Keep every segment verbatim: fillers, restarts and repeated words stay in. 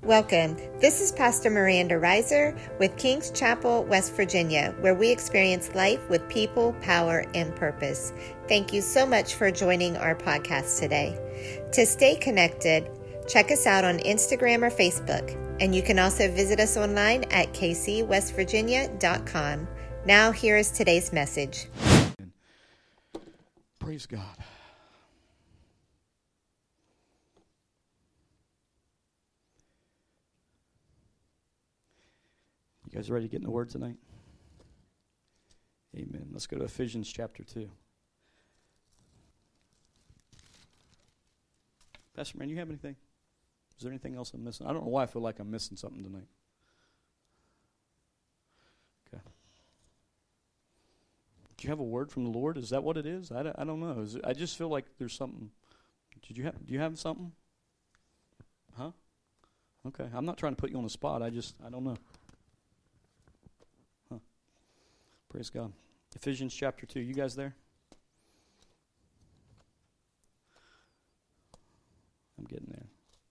Welcome. This is Pastor Miranda Reiser with King's Chapel, West Virginia, where we experience life with people, power, and purpose. Thank you so much for joining our podcast today. To stay connected, check us out on Instagram or Facebook, and you can also visit us online at k c west virginia dot com. Now, here is today's message. Praise God. You guys ready to get in the Word tonight? Amen. Let's go to Ephesians chapter two. Pastor Man, you have anything? Is there anything else I'm missing? I don't know why I feel like I'm missing something tonight. Okay. Do you have a word from the Lord? Is that what it is? I don't, I don't know. Is it, I just feel like there's something. Did you have? Do you have something? Huh? Okay. I'm not trying to put you on the spot. I just, I don't know. Huh. Praise God. Ephesians chapter two. You guys there? I'm getting there.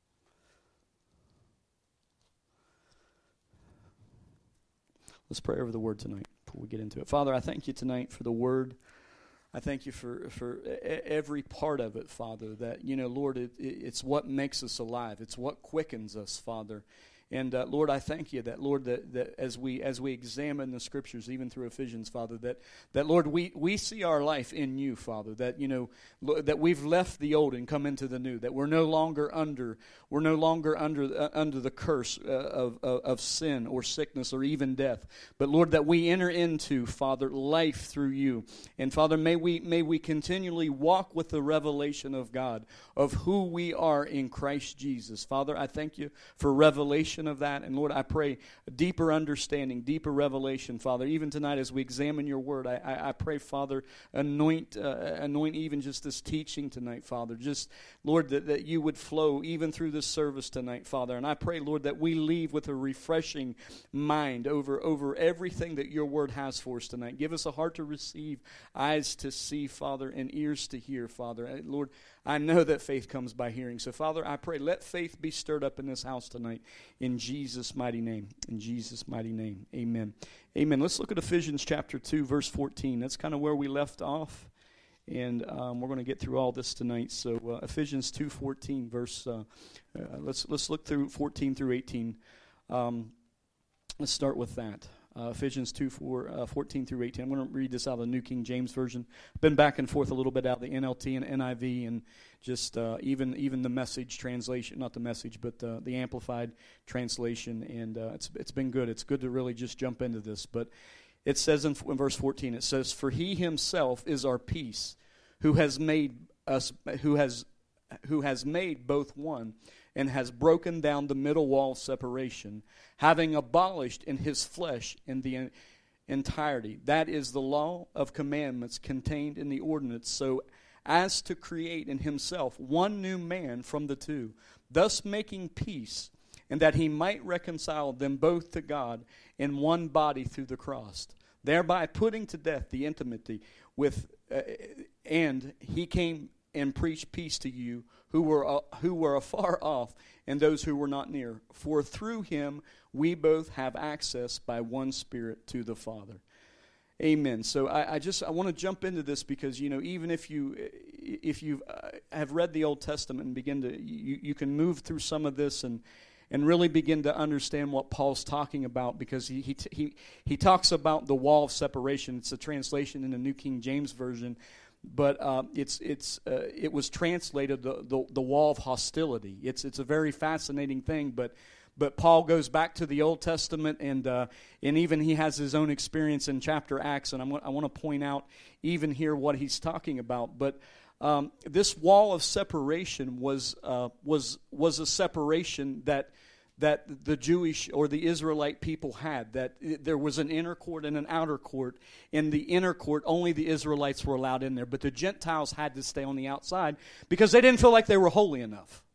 Let's pray over the word tonight before we get into it. Father, I thank you tonight for the word. I thank you for, for every part of it, Father, that, you know, Lord, it, it's what makes us alive. It's what quickens us, Father. And, uh, Lord, I thank you that, Lord, that, that as we as we examine the Scriptures, even through Ephesians, Father, that, that Lord, we, we see our life in you, Father, that, you know, that we've left the old and come into the new, that we're no longer under, we're no longer under uh, under the curse uh, of, of, of sin or sickness or even death. But, Lord, that we enter into, Father, life through you. And, Father, may we, may we continually walk with the revelation of God, of who we are in Christ Jesus. Father, I thank you for revelation of that, and Lord, I pray deeper understanding, deeper revelation, Father. Even tonight, as we examine your word, I, I, I pray, Father, anoint, uh, anoint even just this teaching tonight, Father. Just, Lord, that, that you would flow even through this service tonight, Father. And I pray, Lord, that we leave with a refreshing mind over over everything that your word has for us tonight. Give us a heart to receive, eyes to see, Father, and ears to hear, Father. And Lord, I know that faith comes by hearing. So, Father, I pray, let faith be stirred up in this house tonight. In Jesus' mighty name. In Jesus' mighty name. Amen. Amen. Let's look at Ephesians chapter two, verse fourteen. That's kind of where we left off. And um, we're going to get through all this tonight. So, uh, Ephesians two fourteen, verse, uh, uh, let's let's look through fourteen through eighteen. Um, let's start with that. Uh, Ephesians two, four, uh, fourteen through eighteen. I'm going to read this out of the New King James Version. Been back and forth a little bit out of the N L T and N I V, and just uh, even even the Message translation, not the Message, but uh, the Amplified translation. And uh, it's it's been good. It's good to really just jump into this. But it says in, in verse fourteen, it says, "For he himself is our peace, who has made us, who has who has made both one, and has broken down the middle wall of separation, having abolished in his flesh in the entirety. That is the law of commandments contained in the ordinance, so as to create in himself one new man from the two, thus making peace, and that he might reconcile them both to God in one body through the cross, thereby putting to death the enmity with, uh, and he came and preach peace to you who were uh, who were afar off, and those who were not near. For through him we both have access by one Spirit to the Father." Amen. So I, I just I want to jump into this because, you know, even if you if you uh, have read the Old Testament and begin to you, you can move through some of this and and really begin to understand what Paul's talking about, because he he he, he talks about the wall of separation. It's a translation in the New King James Version. But uh, it's it's uh, it was translated the, the the wall of hostility. It's it's a very fascinating thing. But but Paul goes back to the Old Testament, and uh, and even he has his own experience in chapter Acts. And I'm, I want to point out even here what he's talking about. But um, this wall of separation was uh, was was a separation that. that the Jewish or the Israelite people had, that there was an inner court and an outer court. In the inner court, only the Israelites were allowed in there, but the Gentiles had to stay on the outside because they didn't feel like they were holy enough.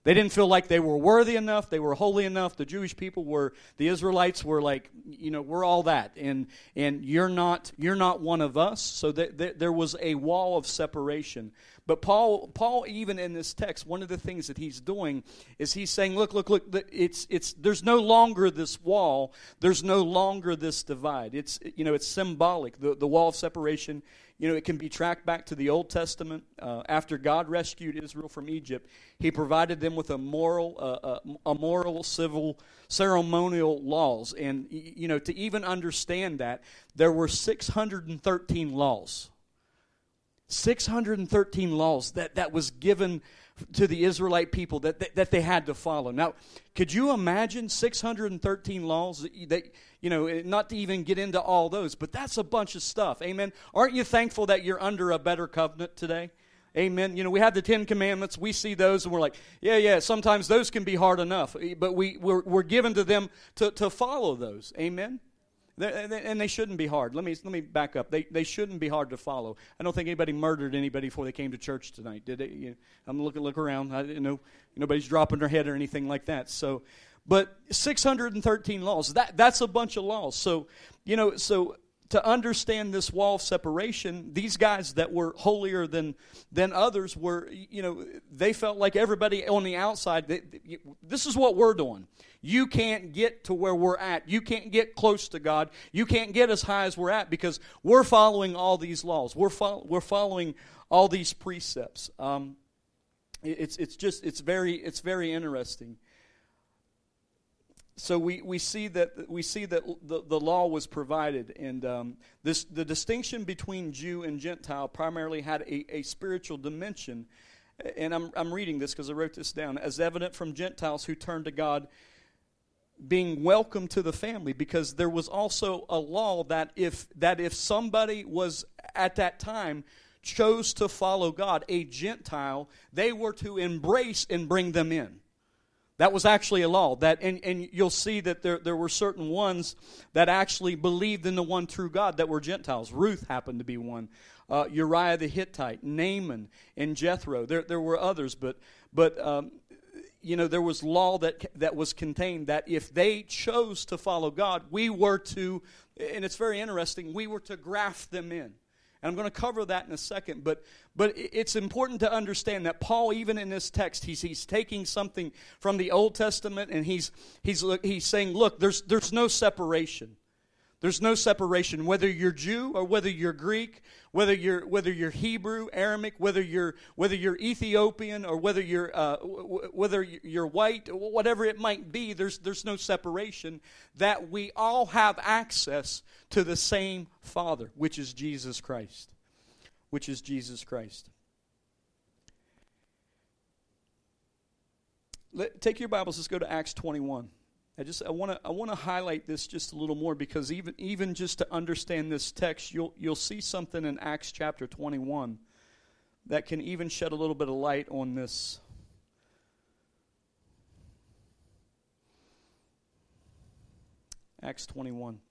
They didn't feel like they were worthy enough, they were holy enough. The Jewish people were, the Israelites were like, you know, we're all that, and and you're not you're not one of us. So th- th- there was a wall of separation. But Paul, Paul, even in this text, one of the things that he's doing is he's saying, look, look, look, it's it's there's no longer this wall, there's no longer this divide. It's you know, it's symbolic. The the wall of separation, you know, it can be tracked back to the Old Testament. Uh, after God rescued Israel from Egypt, He provided them with a moral, uh, uh, a moral, civil, ceremonial laws, and you know, to even understand that, there were six hundred thirteen laws. six hundred thirteen laws that, that was given to the Israelite people that, that that they had to follow. Now, could you imagine six hundred thirteen laws that, that, you know, not to even get into all those, but that's a bunch of stuff. Amen. Aren't you thankful that you're under a better covenant today? Amen. You know, we have the Ten Commandments. We see those and we're like, yeah, yeah, sometimes those can be hard enough, but we, we're, we're given to them to, to follow those. Amen. And they shouldn't be hard. Let me let me back up. They they shouldn't be hard to follow. I don't think anybody murdered anybody before they came to church tonight, did they? You know, I'm looking look around. I didn't know nobody's dropping their head or anything like that. So, but six hundred thirteen laws. That that's a bunch of laws. So, you know, so to understand this wall of separation, these guys that were holier than than others were, you know, they felt like everybody on the outside. They, this is what we're doing. You can't get to where we're at. You can't get close to God. You can't get as high as we're at because we're following all these laws. We're fo- we're following all these precepts. Um, it's it's just it's very it's very interesting. So we, we see that we see that the, the law was provided, and um, this the distinction between Jew and Gentile primarily had a, a spiritual dimension. And I'm I'm reading this because I wrote this down, as evident from Gentiles who turned to God, being welcome to the family, because there was also a law that if that if somebody was at that time chose to follow God, a Gentile, they were to embrace and bring them in. That was actually a law. That and, and you'll see that there, there were certain ones that actually believed in the one true God that were Gentiles. Ruth happened to be one. Uh, Uriah the Hittite, Naaman, and Jethro. There there were others, but but um, you know, there was law that that was contained that if they chose to follow God, we were to, and it's very interesting, we were to graft them in. And I'm going to cover that in a second, but but it's important to understand that Paul, even in this text, he's he's taking something from the Old Testament, and he's he's he's saying, look, there's there's no separation. There's no separation, whether you're Jew or whether you're Greek, whether you're whether you're Hebrew, Aramaic, whether you're whether you're Ethiopian or whether you're uh, w- whether you're white, whatever it might be. There's there's no separation. That we all have access to the same Father, which is Jesus Christ, which is Jesus Christ. Let, take your Bibles. Let's go to Acts twenty-one. I just I want to I want to highlight this just a little more, because even even just to understand this text, you'll you'll see something in Acts chapter twenty-one that can even shed a little bit of light on this. Acts twenty-one.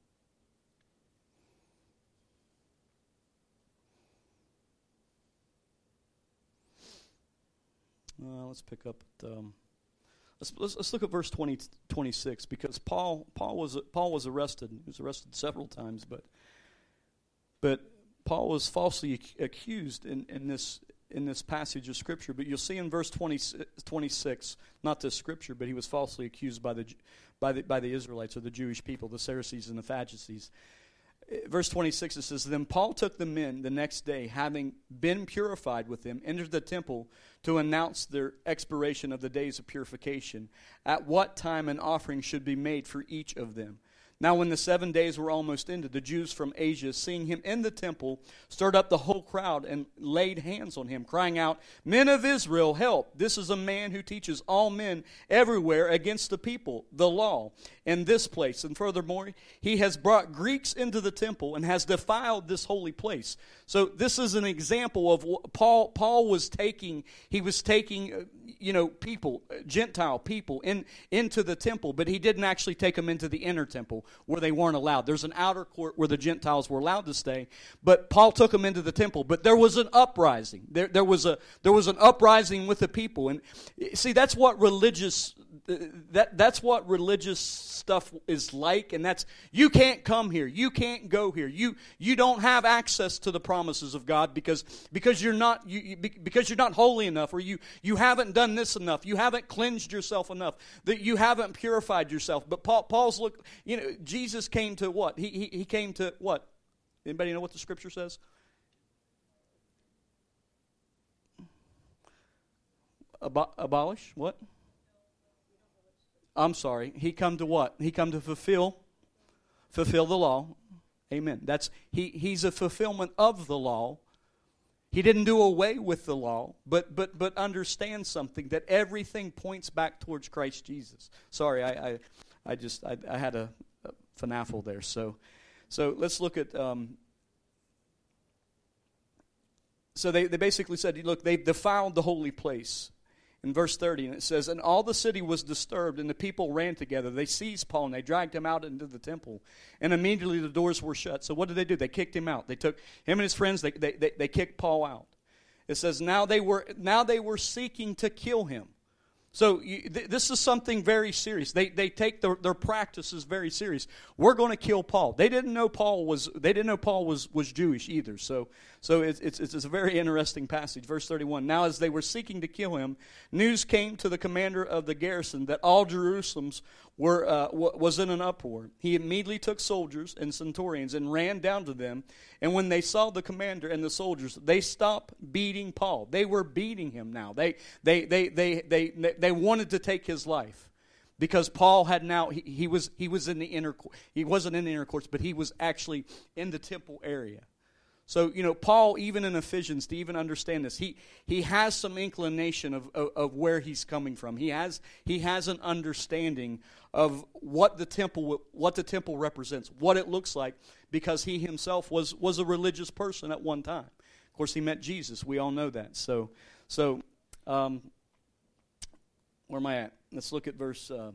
Uh, let's pick up at, um, let's, let's let's look at verse twenty, twenty-six, because Paul Paul was Paul was arrested. He was arrested several times, but but Paul was falsely ac- accused in, in this in this passage of Scripture. But you'll see in verse twenty, twenty-six, not this Scripture, but he was falsely accused by the by the by the Israelites, or the Jewish people, the Sadducees and the Pharisees. Verse twenty-six, it says, Then Paul took the men the next day, having been purified with them, entered the temple to announce their expiration of the days of purification, at what time an offering should be made for each of them. Now when the seven days were almost ended, the Jews from Asia, seeing him in the temple, stirred up the whole crowd and laid hands on him, crying out, Men of Israel, help! This is a man who teaches all men everywhere against the people, the law, in this place. And furthermore, he has brought Greeks into the temple and has defiled this holy place. So this is an example of what Paul Paul was taking. He was taking, you know, people, Gentile people in into the temple, but he didn't actually take them into the inner temple. where they weren't allowed. There's an outer court where the Gentiles were allowed to stay, but Paul took them into the temple. But there was an uprising. There, there was a there was an uprising with the people, and see, that's what religious that that's what religious stuff is like, and that's you can't come here, you can't go here, you you don't have access to the promises of God because because you're not you, you because you're not holy enough, or you you haven't done this enough, you haven't cleansed yourself enough, that you haven't purified yourself. But Paul, Paul's look, you know, Jesus came to what? He he, he came to what? Anybody know what the scripture says? Abo- abolish what? I'm sorry. He come to what? He come to fulfill, fulfill the law. Amen. That's he. He's a fulfillment of the law. He didn't do away with the law, but but but understand something, that everything points back towards Christ Jesus. Sorry, I I, I just I, I had a, a finaffle there. So so let's look at. Um, so they they basically said, look, they've defiled the holy place. In verse thirty, and it says, and all the city was disturbed, and the people ran together. They seized Paul, and they dragged him out into the temple. And immediately the doors were shut. So what did they do? They kicked him out. They took him and his friends, they, they, they, they kicked Paul out. It says, now they were now they were seeking to kill him. So you, th- this is something very serious. They they take their, their practices very serious. We're going to kill Paul. They didn't know Paul was they didn't know Paul was, was Jewish either. So so it's, it's it's a very interesting passage. Verse thirty-one. Now as they were seeking to kill him, news came to the commander of the garrison that all Jerusalem's were uh, w- was in an uproar. He immediately took soldiers and centurions and ran down to them. And when they saw the commander and the soldiers, they stopped beating Paul. They were beating him now. They they they they they they, they wanted to take his life, because Paul had now he, he was he was in the inner he wasn't in the inner courts, but he was actually in the temple area. So, you know, Paul, even in Ephesians, to even understand this, he he has some inclination of, of, of where he's coming from. He has he has an understanding of what the temple what the temple represents, what it looks like, because he himself was was a religious person at one time. Of course, he met Jesus. We all know that. So, so um, where am I at? Let's look at verse. Uh,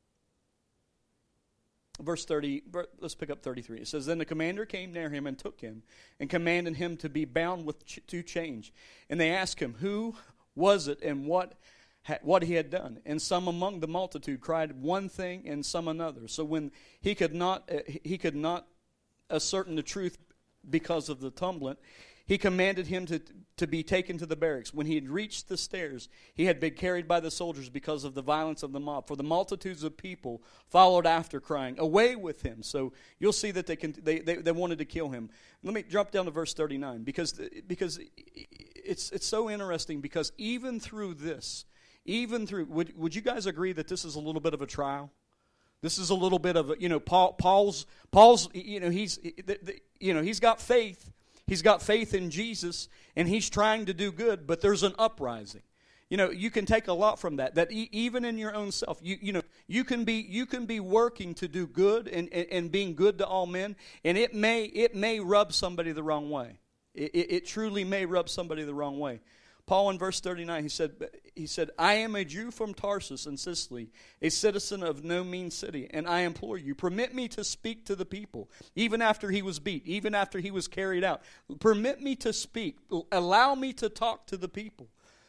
Verse thirty, let's pick up thirty-three. It says, then the commander came near him and took him and commanded him to be bound with ch- two chains. And they asked him, who was it and what ha- what he had done? And some among the multitude cried one thing and some another. So when he could not uh, he could not ascertain the truth because of the tumult, he commanded him to, to be taken to the barracks. When he had reached the stairs, he had been carried by the soldiers because of the violence of the mob. For the multitudes of people followed after, crying, away with him. So you'll see that they can, they, they, they wanted to kill him. Let me drop down to verse thirty-nine, because, because it's, it's so interesting, because even through this, even through, would, would you guys agree that this is a little bit of a trial? This is a little bit of a, you know, Paul, Paul's, Paul's, you know, he's, you know, he's got faith. He's got faith in Jesus, and he's trying to do good, but there's an uprising. You know, you can take a lot from that. That e- even in your own self, you you know, you can be you can be working to do good and, and, and being good to all men, and it may it may rub somebody the wrong way. It, it, it truly may rub somebody the wrong way. Paul in verse thirty-nine, he said, he said, I am a Jew from Tarsus in Sicily, a citizen of no mean city, and I implore you, permit me to speak to the people, even after he was beat, even after he was carried out. Permit me to speak. Allow me to talk to the people.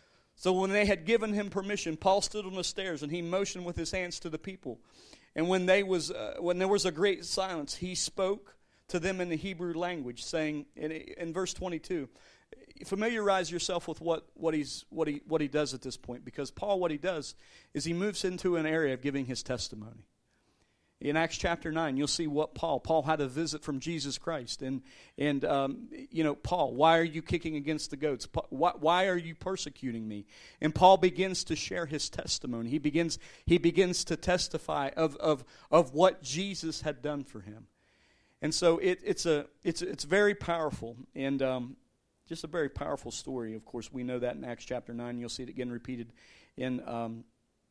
So when they had given him permission, Paul stood on the stairs, and he motioned with his hands to the people. And when they was uh, when there was a great silence, he spoke to them in the Hebrew language, saying in, in verse twenty-two, familiarize yourself with what, what he's what he what he does at this point, because Paul, what he does is he moves into an area of giving his testimony. In Acts chapter nine, you'll see what Paul Paul had a visit from Jesus Christ, and and um, you know, Paul, why are you kicking against the goats? Why, why are you persecuting me? And Paul begins to share his testimony. He begins he begins to testify of of of what Jesus had done for him, and so it, it's a it's it's very powerful, and um, just a very powerful story. Of course, we know that in Acts chapter nine. You'll see it again repeated in um,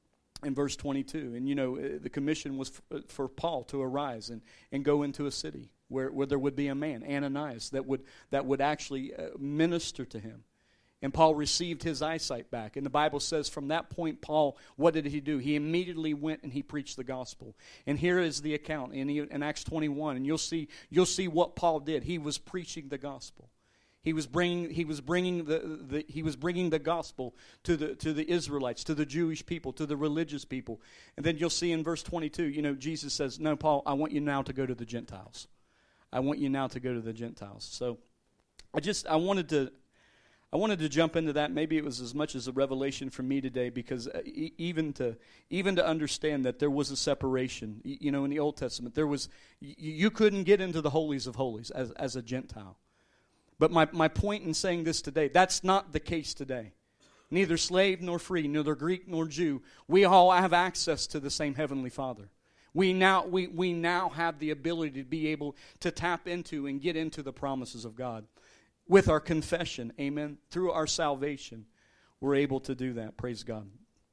in verse twenty-two. And, you know, the commission was f- for Paul to arise and, and go into a city where, where there would be a man, Ananias, that would that would actually uh, minister to him. And Paul received his eyesight back. And the Bible says from that point, Paul, what did he do? He immediately went and he preached the gospel. And here is the account in, in Acts twenty-one. And you'll see, you'll see what Paul did. He was preaching the gospel. He was bringing, he was bringing the, the he was bringing the gospel to the to the Israelites, to the Jewish people, to the religious people. And then you'll see in verse twenty-two, you know, Jesus says, "No, Paul, I want you now to go to the Gentiles. I want you now to go to the Gentiles." So, I just I wanted to. I wanted to jump into that. Maybe it was as much as a revelation for me today, because even to even to understand that there was a separation. You know, in the Old Testament, there was you couldn't get into the holies of holies as as a Gentile. But my my point in saying this today, that's not the case today. Neither slave nor free, neither Greek nor Jew, we all have access to the same Heavenly Father. We now we we now have the ability to be able to tap into and get into the promises of God. With our confession, amen, through our salvation, we're able to do that. Praise God.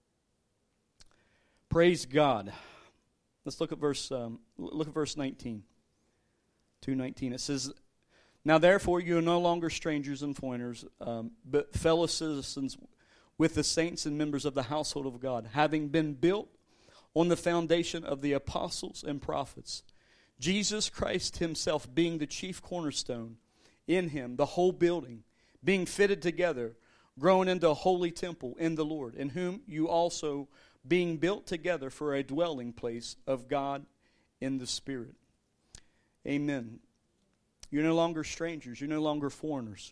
Praise God. Let's look at verse. Um, look at verse nineteen. two nineteen. It says, "Now therefore you are no longer strangers and foreigners, um, but fellow citizens with the saints and members of the household of God, having been built on the foundation of the apostles and prophets, Jesus Christ Himself being the chief cornerstone. In Him, the whole building, being fitted together, growing into a holy temple in the Lord, in whom you also, being built together for a dwelling place of God in the Spirit." Amen. You're no longer strangers. You're no longer foreigners.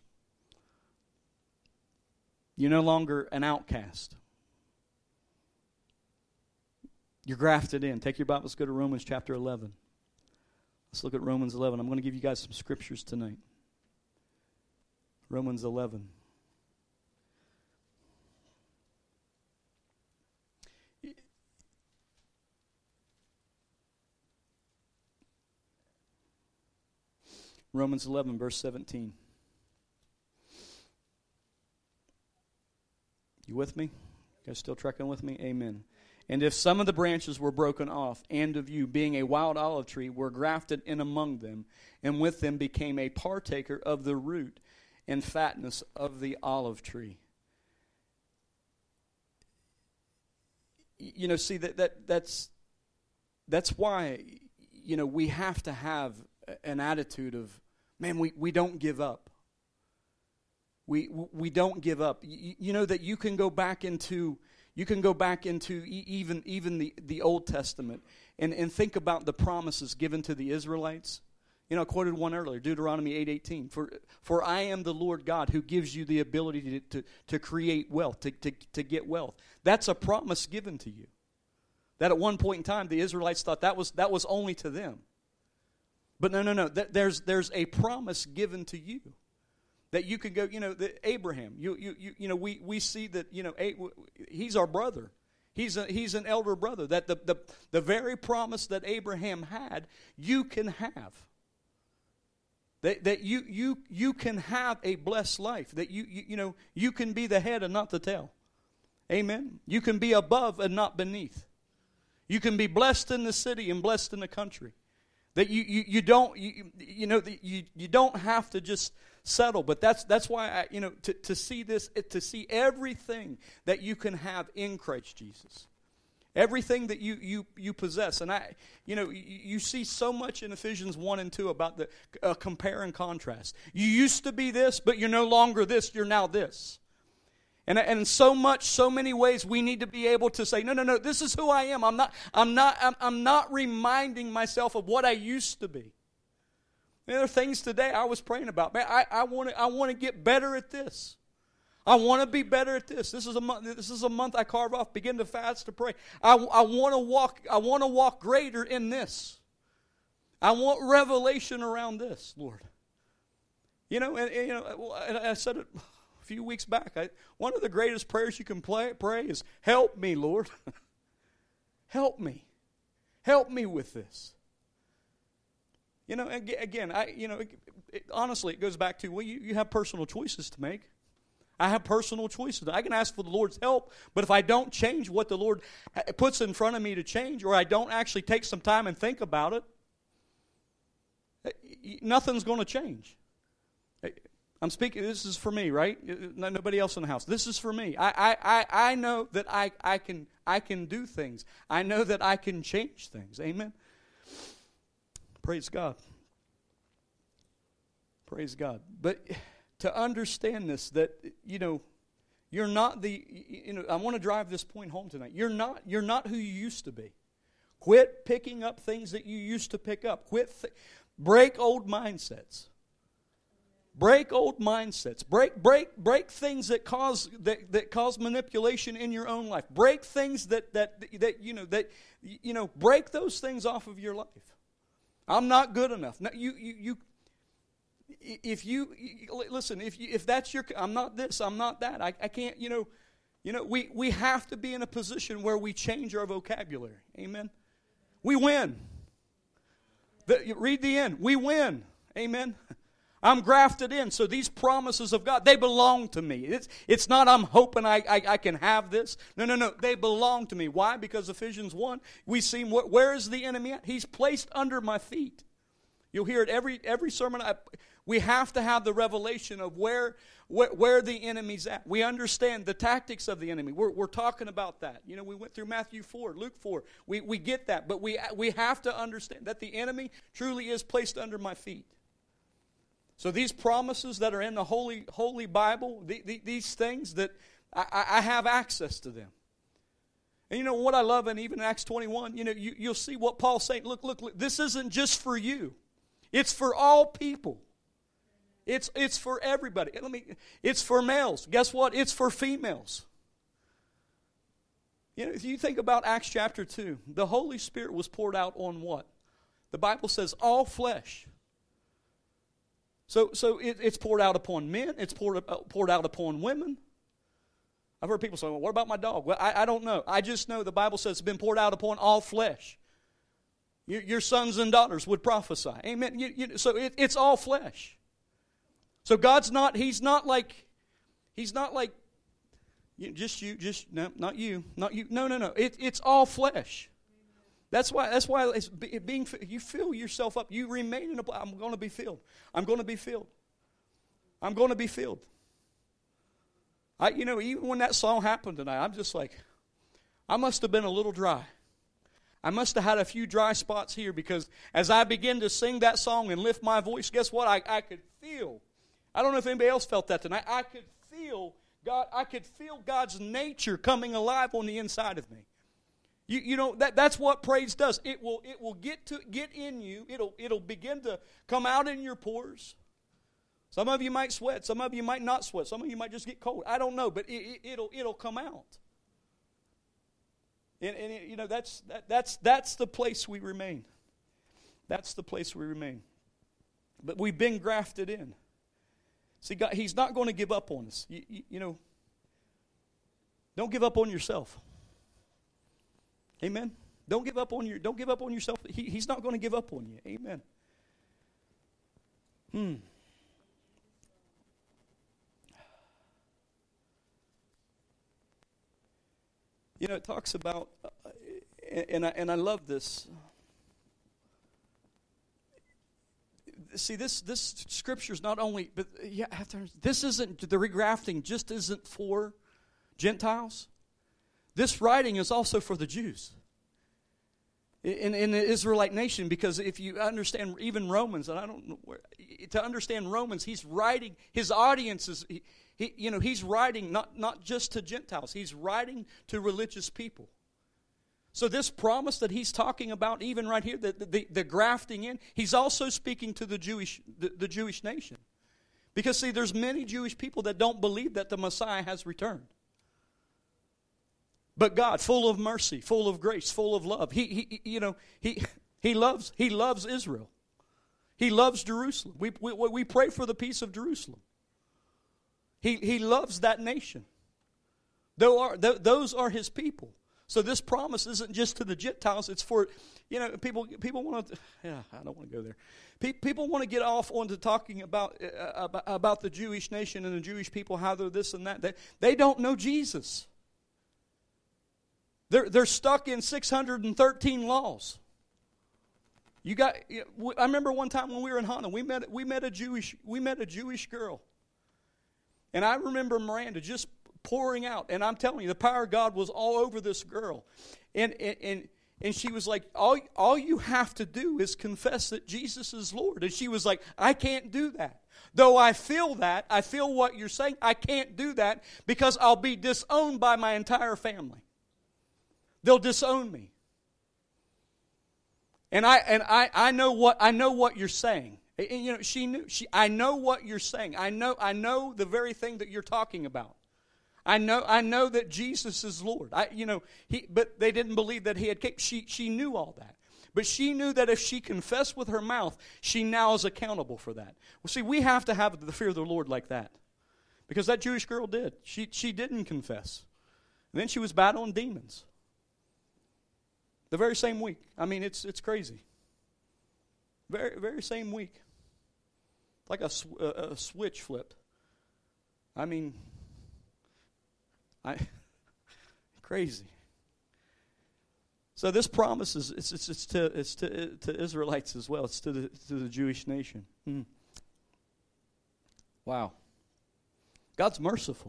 You're no longer an outcast. You're grafted in. Take your Bibles, go to Romans chapter eleven. Let's look at Romans eleven. I'm going to give you guys some scriptures tonight. Romans eleven. Romans eleven, verse seventeen. You with me? You guys still trekking with me? Amen. "And if some of the branches were broken off, and of you, being a wild olive tree, were grafted in among them, and with them became a partaker of the root and fatness of the olive tree." You know, see, that, that that's that's why, you know, we have to have an attitude of, man, we, we don't give up. We we don't give up. You, you know that you can go back into you can go back into even even the, the Old Testament and, and think about the promises given to the Israelites. You know, I quoted one earlier, Deuteronomy eight eighteen. For for I am the Lord God who gives you the ability to, to, to create wealth, to, to, to get wealth. That's a promise given to you. That at one point in time, the Israelites thought that was that was only to them. But no, no, no. There's there's a promise given to you. That you can go, you know, the Abraham, you you you you know, we, we see that, you know, he's our brother. He's a, he's an elder brother. That the, the, the very promise that Abraham had, you can have. That, that you you you can have a blessed life. That you, you you know you can be the head and not the tail. Amen. You can be above and not beneath. You can be blessed in the city and blessed in the country. That you you, you don't you, you know you you don't have to just settle. But that's that's why I, you know to, to see this to see everything that you can have in Christ Jesus. Everything that you, you, you possess. And I, you know, you, you see so much in Ephesians one and two about the uh, compare and contrast. You used to be this, but you're no longer this, you're now this. And and in so much, so many ways, we need to be able to say, no, no, no, this is who I am. I'm not, I'm not, I'm, I'm not reminding myself of what I used to be. There are things today I was praying about. Man, I, I want to I want to get better at this. I want to be better at this. This is a month. This is a month I carve off. Begin to fast, to pray. I, I want to walk. I want to walk greater in this. I want revelation around this, Lord. You know, and, and you know, and I said it a few weeks back. I, one of the greatest prayers you can play, pray is, "Help me, Lord. Help me. Help me with this." You know, again, I you know, it, it, honestly, it goes back to, well, you, you have personal choices to make. I have personal choices. I can ask for the Lord's help, but if I don't change what the Lord puts in front of me to change, or I don't actually take some time and think about it, nothing's going to change. I'm speaking, this is for me, right? Nobody else in the house. This is for me. I, I, I, I know that I, I can I can do things. I know that I can change things. Amen? Praise God. Praise God. But to understand this, that, you know, you're not the, you know, I want to drive this point home tonight. You're not, you're not who you used to be. Quit picking up things that you used to pick up. Quit, th- break old mindsets. Break old mindsets. Break, break, break things that cause that, that cause manipulation in your own life. Break things that that that you know that you know. Break those things off of your life. I'm not good enough. No, you you you. If you listen, if you, if that's your, I'm not this, I'm not that. I, I can't. You know, you know. We we have to be in a position where we change our vocabulary. Amen. We win. The, read the end. We win. Amen. I'm grafted in, so these promises of God, they belong to me. It's, it's not I'm hoping I, I, I can have this. No, no, no. They belong to me. Why? Because Ephesians one, we see what, where is the enemy at? He's placed under my feet. You'll hear it every every sermon. I, we have to have the revelation of where, where where the enemy's at. We understand the tactics of the enemy. We're we're talking about that. You know, we went through Matthew four, Luke four. We we get that, but we we have to understand that the enemy truly is placed under my feet. So these promises that are in the Holy Holy Bible, the, the, these things that I, I have access to them. And you know what I love, and even in Acts twenty-one, you know, you, you'll see what Paul's saying. Look, look, look, this isn't just for you. It's for all people. It's it's for everybody. Let me. It's for males. Guess what? It's for females. You know, if you think about Acts chapter two, the Holy Spirit was poured out on what? The Bible says all flesh. So so it, it's poured out upon men. It's poured, uh, poured out upon women. I've heard people say, well, what about my dog? Well, I, I don't know. I just know the Bible says it's been poured out upon all flesh. Your, your sons and daughters would prophesy. Amen. You, you, so it, it's all flesh. So God's not, he's not like, he's not like, you, just you, just, no, not you, not you. No, no, no. It, it's all flesh. That's why. That's why it's being. You fill yourself up. You remain in a. I'm going to be filled. I'm going to be filled. I'm going to be filled. I, you know, even when that song happened tonight, I'm just like, I must have been a little dry. I must have had a few dry spots here because as I began to sing that song and lift my voice, guess what? I, I could feel. I don't know if anybody else felt that tonight. I could feel God. I could feel God's nature coming alive on the inside of me. You, you know that that's what praise does. It will it will get to get in you. It'll it'll begin to come out in your pores. Some of you might sweat. Some of you might not sweat. Some of you might just get cold. I don't know, but it, it, it'll it'll come out. And, and it, you know that's that, that's that's the place we remain. That's the place we remain. But we've been grafted in. See, God, He's not going to give up on us. You, you, you know, don't give up on yourself. Amen. Don't give up on your. Don't give up on yourself. He, he's not going to give up on you. Amen. Hmm. You know, it talks about, uh, and I and I love this. See, this this scripture is not only, but you have to. This isn't the regrafting. Just isn't for Gentiles. This writing is also for the Jews in, in the Israelite nation, because if you understand even Romans, and I don't know where, to understand Romans, he's writing, his audience is, he, he, you know, he's writing not, not just to Gentiles, he's writing to religious people. So this promise that he's talking about, even right here, the, the, the grafting in, he's also speaking to the Jewish, the, the Jewish nation. Because see, there's many Jewish people that don't believe that the Messiah has returned. But God, full of mercy, full of grace, full of love. He, he you know, he, he loves, he loves Israel. He loves Jerusalem. We, we, we pray for the peace of Jerusalem. He, he loves that nation. Those are, those are his people. So this promise isn't just to the Gentiles. It's for, you know, people. People want to. Yeah, I don't want to go there. People want to get off onto talking about uh, about the Jewish nation and the Jewish people, how they're this and that. They, they don't know Jesus. They're, they're stuck in six hundred thirteen laws. You got. I remember one time when we were in Hana, we met we met a Jewish we met a Jewish girl. And I remember Miranda just pouring out. And I'm telling you, the power of God was all over this girl. And and and, and she was like, all, all you have to do is confess that Jesus is Lord. And she was like, I can't do that. Though I feel that, I feel what you're saying, I can't do that because I'll be disowned by my entire family. They'll disown me. And I and I, I know what I know what you're saying. And, you know, she knew she I know what you're saying. I know I know the very thing that you're talking about. I know I know that Jesus is Lord. I you know, he but they didn't believe that he had came. She she knew all that. But she knew that if she confessed with her mouth, she now is accountable for that. Well, see, we have to have the fear of the Lord like that. Because that Jewish girl did. She she didn't confess. And then she was battling demons. The very same week. I mean, it's it's crazy. Very very same week. Like a, sw- a, a switch flipped. I mean, I crazy. So this promise is it's it's, it's to it's to to Israelites as well. It's to the to the Jewish nation. Hmm. Wow. God's merciful.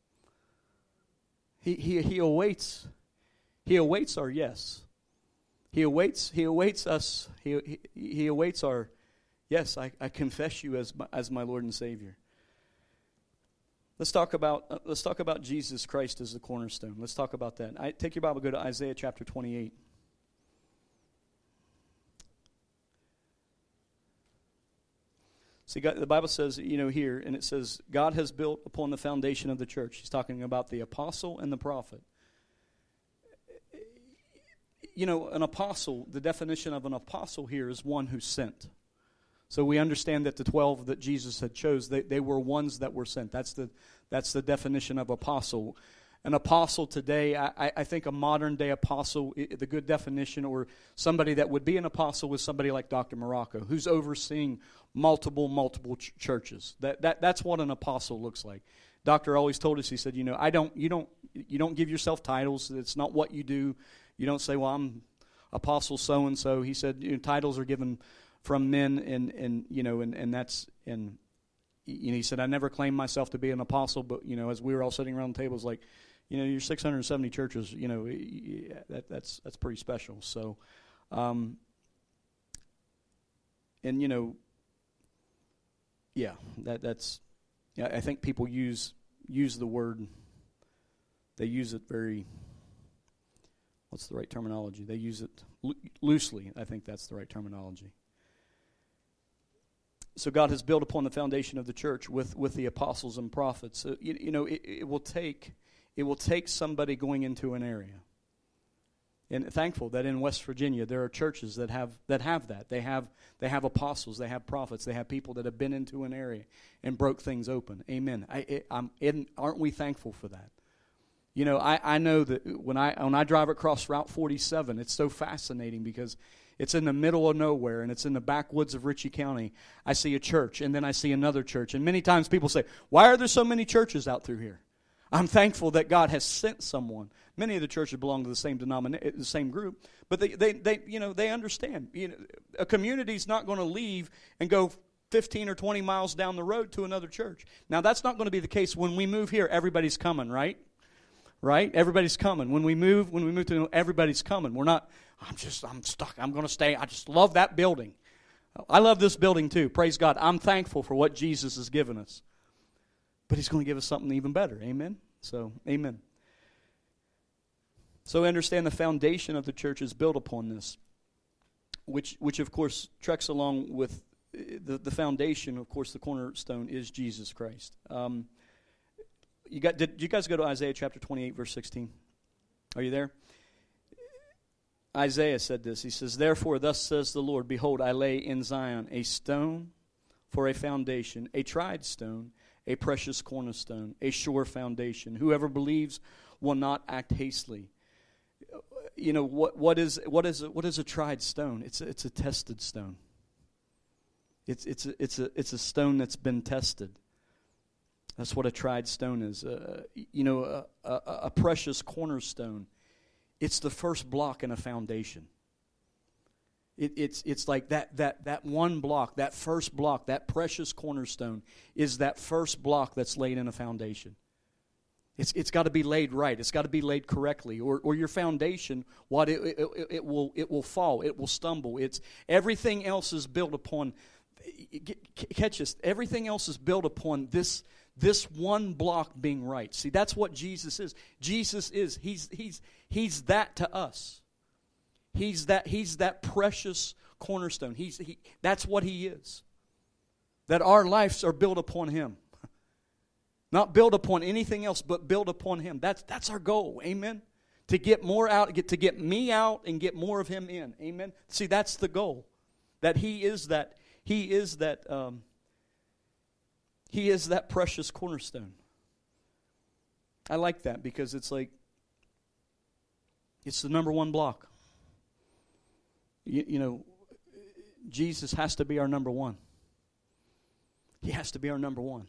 He he he awaits. He awaits our yes. He awaits. He awaits us. He he, he awaits our yes. I, I confess you as my, as my Lord and Savior. Let's talk about uh, let's talk about Jesus Christ as the cornerstone. Let's talk about that. I, take your Bible, go to Isaiah chapter twenty-eight. See, God, the Bible says, you know, here, and it says, God has built upon the foundation of the church. He's talking about the apostle and the prophet. You know, an apostle, the definition of an apostle here is one who's sent. So we understand that the twelve that Jesus had chose, they, they were ones that were sent. That's the that's the definition of apostle. An apostle today, I, I think a modern-day apostle, the good definition, or somebody that would be an apostle was somebody like Doctor Morocco, who's overseeing multiple, multiple ch- churches. That that that's what an apostle looks like. Doctor always told us, he said, you know, I don't, you don't, you don't give yourself titles. It's not what you do. You don't say, well, I'm apostle so-and-so. He said, you know, titles are given from men, and, and you know, and, and that's, and you know, he said, I never claimed myself to be an apostle, but, you know, as we were all sitting around the table, it's like, you know, you're six hundred seventy churches, you know, that, that's that's pretty special. So, um, and, you know, yeah, that that's, yeah, I think people use use the word, they use it very, what's the right terminology? They use it lo- loosely. I think that's the right terminology. So God has built upon the foundation of the church with, with the apostles and prophets. Uh, you, you know, it, it will take it will take somebody going into an area. And thankful that in West Virginia there are churches that have that have that. They have they have apostles, they have prophets, they have people that have been into an area and broke things open. Amen. I, it, I'm, it, aren't we thankful for that? You know, I, I know that when I when I drive across Route forty-seven, it's so fascinating because it's in the middle of nowhere, and it's in the backwoods of Ritchie County. I see a church, and then I see another church. And many times people say, why are there so many churches out through here? I'm thankful that God has sent someone. Many of the churches belong to the same denomination, the same group, but they, they, they, you know, they understand. You know, a community's not going to leave and go fifteen or twenty miles down the road to another church. Now, that's not going to be the case when we move here. Everybody's coming, right? Right? Everybody's coming. When we move, when we move to, everybody's coming. We're not. I'm just. I'm stuck. I'm going to stay. I just love that building. I love this building too. Praise God. I'm thankful for what Jesus has given us. But He's going to give us something even better. Amen? So, amen. So understand the foundation of the church is built upon this, which, which of course, treks along with the, the foundation. Of course, the cornerstone is Jesus Christ. Um, you got? Did you guys go to Isaiah chapter twenty-eight, verse sixteen? Are you there? Isaiah said this. He says, therefore, thus says the Lord, behold, I lay in Zion a stone for a foundation, a tried stone, a precious cornerstone, a sure foundation. Whoever believes will not act hastily. You know, what what is what is what is a tried stone? It's a, it's a tested stone. It's it's a, it's a it's a stone that's been tested. That's what a tried stone is. Uh, you know, a, a, a precious cornerstone. It's the first block in a foundation. It, it's it's like that that that one block, that first block, that precious cornerstone is that first block that's laid in a foundation. It's it's got to be laid right. It's got to be laid correctly, or or your foundation, what it, it, it, it will it will fall. It will stumble. It's everything else is built upon. Catch this. Everything else is built upon this this one block being right. See, that's what Jesus is. Jesus is. He's he's he's that to us. He's that he's that precious cornerstone. He's he. That's what he is. That our lives are built upon him. Not built upon anything else, but built upon him. That's that's our goal. Amen. To get more out, get to get me out and get more of him in. Amen. See, that's the goal. That he is that he is that um, he is that precious cornerstone. I like that because it's like it's the number one block. You, you know, Jesus has to be our number one. He has to be our number one.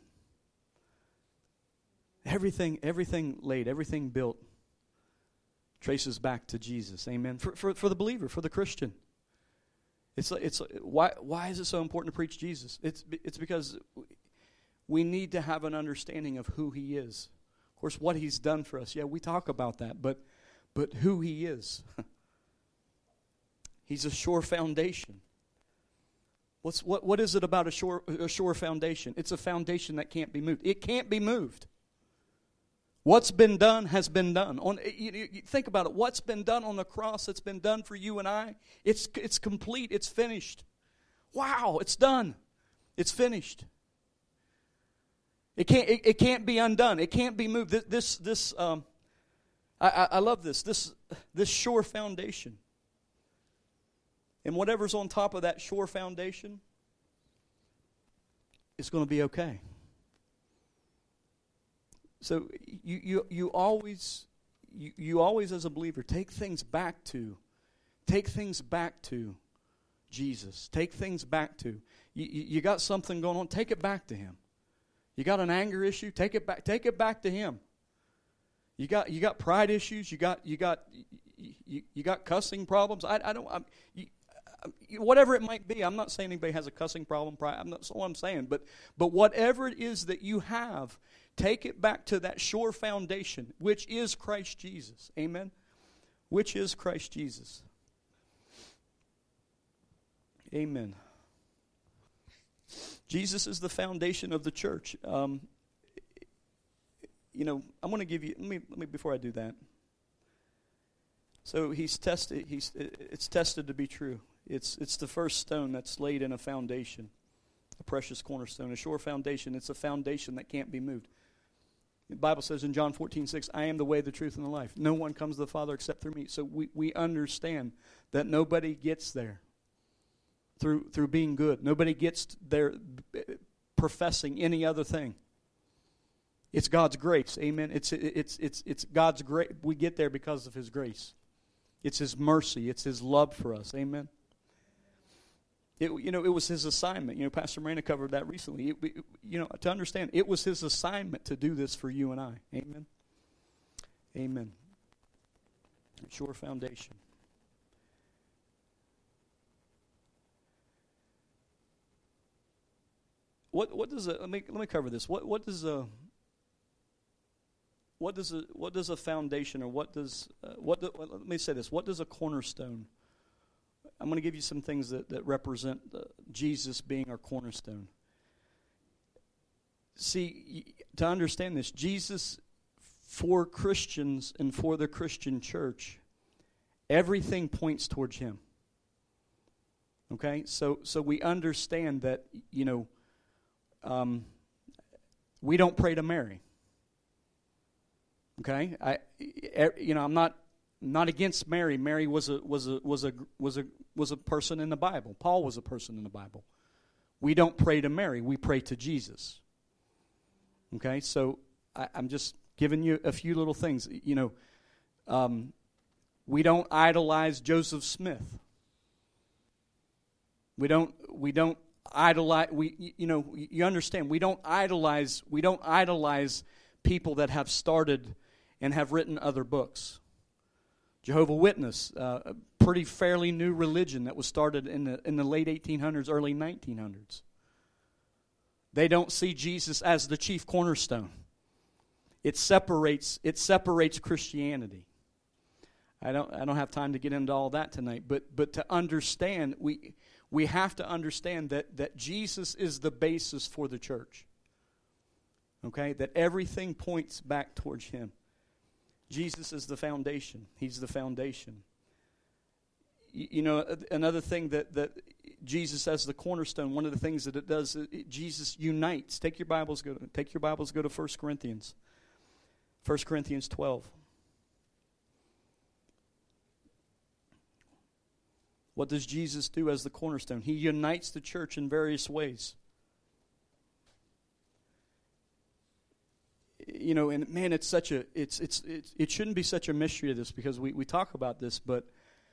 Everything, everything laid, everything built traces back to Jesus. Amen. For for, for the believer, for the Christian. It's it's why why is it so important to preach Jesus? It's it's because we need to have an understanding of who he is. Of course, what he's done for us. Yeah, we talk about that, but but who he is. He's a sure foundation. What's what what is it about a sure a sure foundation? It's a foundation that can't be moved. It can't be moved. What's been done has been done. On you, you think about it. What's been done on the cross that's been done for you and I, it's it's complete. It's finished. Wow, it's done. It's finished. It can't it, it can't be undone. It can't be moved. This this, this um, I, I, I love this. This this sure foundation. And whatever's on top of that sure foundation is going to be okay. So you you you always you, you always as a believer take things back to take things back to Jesus. Take things back to you, you, you got something going on, take it back to him. You got an anger issue, take it back take it back to him. You got you got pride issues, you got you got you, you got cussing problems. I I don't I'm, you, whatever it might be. I'm not saying anybody has a cussing problem, pride. I'm not that's what I'm saying, but but whatever it is that you have, take it back to that sure foundation, which is Christ Jesus. Amen? Which is Christ Jesus. Amen. Jesus is the foundation of the church. Um, you know, I'm going to give you, let me, let me, before I do that. So he's tested, he's, it's tested to be true. It's, it's the first stone that's laid in a foundation, a precious cornerstone, a sure foundation. It's a foundation that can't be moved. The Bible says in John fourteen six, I am the way, the truth, and the life. No one comes to the Father except through me. So we, we understand that nobody gets there through through being good. Nobody gets there professing any other thing. It's God's grace. Amen. It's it's it's it's God's grace. We get there because of his grace. It's his mercy. It's his love for us. Amen. It, you know, it was his assignment. You know, Pastor Marina covered that recently. It, it, you know, to understand, it was his assignment to do this for you and I. Amen. Amen. Sure foundation. What what does a let me let me cover this. What what does a what does a what does a foundation or what does uh, what do, let me say this. What does a cornerstone? I'm going to give you some things that, that represent uh, Jesus being our cornerstone. See, to understand this, Jesus, for Christians and for the Christian church, everything points towards him. Okay? So so we understand that, you know, um, we don't pray to Mary. Okay? I, you know, I'm not not against Mary. Mary was a was a was a was a was a person in the Bible. Paul was a person in the Bible. We don't pray to Mary. We pray to Jesus. Okay, so I, I'm just giving you a few little things. You know, um, we don't idolize Joseph Smith. We don't. We don't idolize. We you know you understand. We don't idolize. We don't idolize people that have started and have written other books. Jehovah's Witness, uh, pretty fairly new religion that was started in the in the late eighteen hundreds, early nineteen hundreds. They don't see Jesus as the chief cornerstone. It separates it separates Christianity. I don't I don't have time to get into all that tonight, but but to understand we we have to understand that that Jesus is the basis for the church. Okay? That everything points back towards him. Jesus is the foundation. He's the foundation. You know, another thing that, that Jesus as the cornerstone, one of the things that it does, it, Jesus unites. Take your Bibles, go to, take your Bibles, go to First Corinthians. First Corinthians twelve. What does Jesus do as the cornerstone? He unites the church in various ways. You know, and man, it's such a, it's, it's, it's it shouldn't be such a mystery to this, because we, we talk about this, but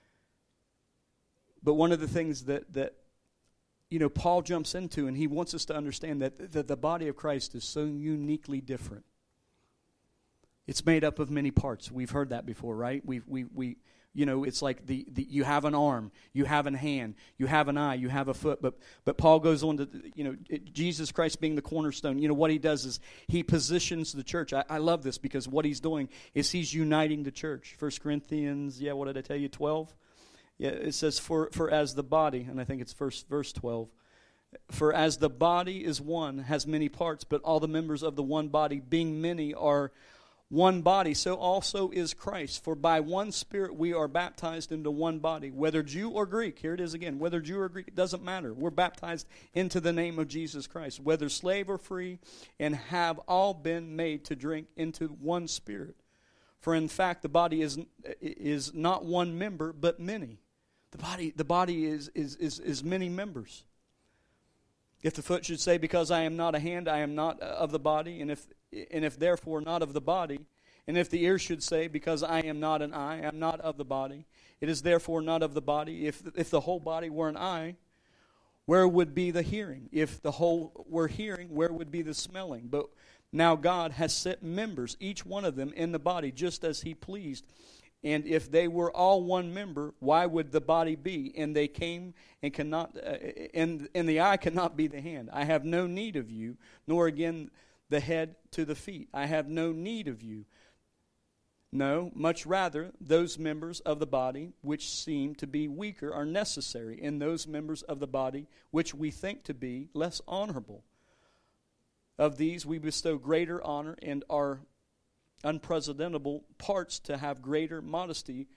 But one of the things that, that, you know, Paul jumps into, and he wants us to understand that, that the body of Christ is so uniquely different. It's made up of many parts. We've heard that before, right? We we we you know, it's like the, the you have an arm, you have a hand, you have an eye, you have a foot. But but Paul goes on to, you know, it, Jesus Christ being the cornerstone. You know, what he does is he positions the church. I, I love this, because what he's doing is he's uniting the church. First Corinthians, yeah, what did I tell you, twelve? Yeah, it says, for, for as the body, and I think it's verse, verse twelve, for as the body is one, has many parts, but all the members of the one body, being many, are one body, so also is Christ. For by one Spirit we are baptized into one body, whether Jew or Greek. Here it is again, whether Jew or Greek, it doesn't matter. We're baptized into the name of Jesus Christ, whether slave or free, and have all been made to drink into one Spirit. For in fact, the body is, is not one member, but many. The body, the body is, is, is, is many members. If the foot should say, because I am not a hand, I am not of the body, and if and if therefore not of the body, and if the ear should say, because I am not an eye, I am not of the body, it is therefore not of the body. If if the whole body were an eye, where would be the hearing? If the whole were hearing, where would be the smelling? But now God has set members, each one of them, in the body, just as he pleased. And if they were all one member, why would the body be? And they came and cannot, uh, and, and the eye cannot be the hand. I have no need of you, nor again the head to the feet. I have no need of you. No, much rather, those members of the body which seem to be weaker are necessary, and those members of the body which we think to be less honorable. Of these we bestow greater honor, and are unpresentable parts to have greater modesty,